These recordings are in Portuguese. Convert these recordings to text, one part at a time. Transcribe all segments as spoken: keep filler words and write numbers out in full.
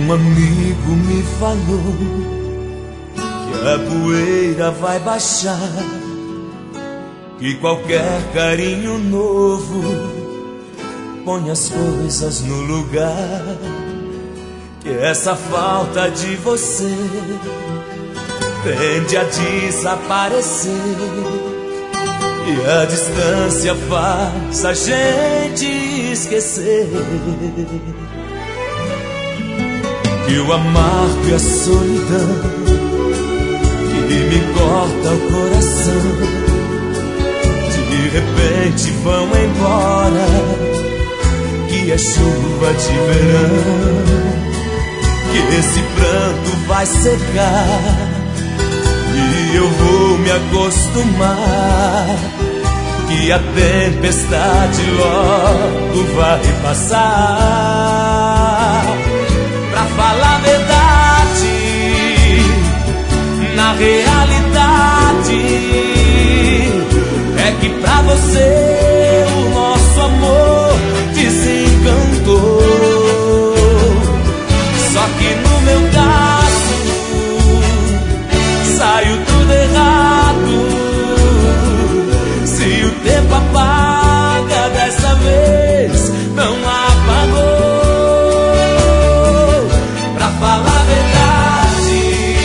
Um amigo me falou que a poeira vai baixar, que qualquer carinho novo põe as coisas no lugar, que essa falta de você tende a desaparecer e a distância faz a gente esquecer que o amargo e a solidão que me corta o coração de repente vão embora, que é chuva de verão, que esse pranto vai secar e eu vou me acostumar, que a tempestade logo vai passar. Pra falar a verdade, na realidade é que pra você o nosso amor desencantou. Só que no meu caso saiu tudo errado. Se o tempo apaga dessa vez, não apagou. Pra falar a verdade,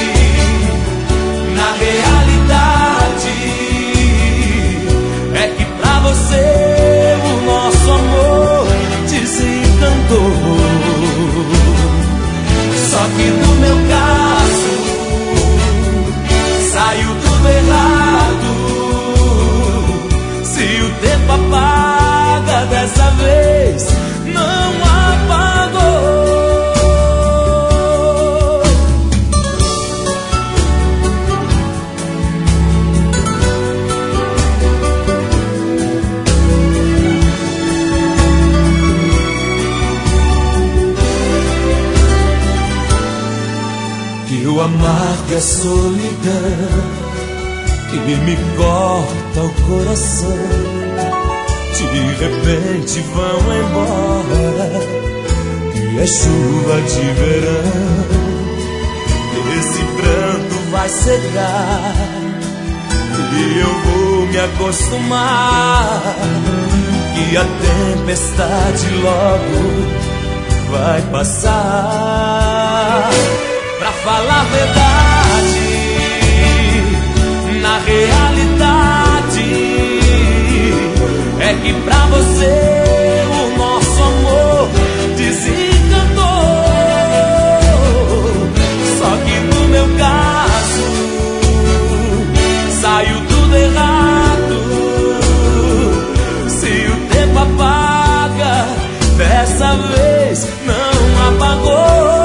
na realidade é que pra você o nosso amor desencantou. Só que no meu caso saiu tudo errado. Se o tempo apaga dessa vez, não apagou. Que o amargo e a solidão que me corta o coração de repente vão embora, que é chuva de verão, esse pranto vai secar e eu vou me acostumar, que a tempestade logo vai passar. Pra falar a verdade, na realidade é que pra você o nosso amor desencantou. Só que no meu caso saiu tudo errado. Se o tempo apaga dessa vez, não apagou.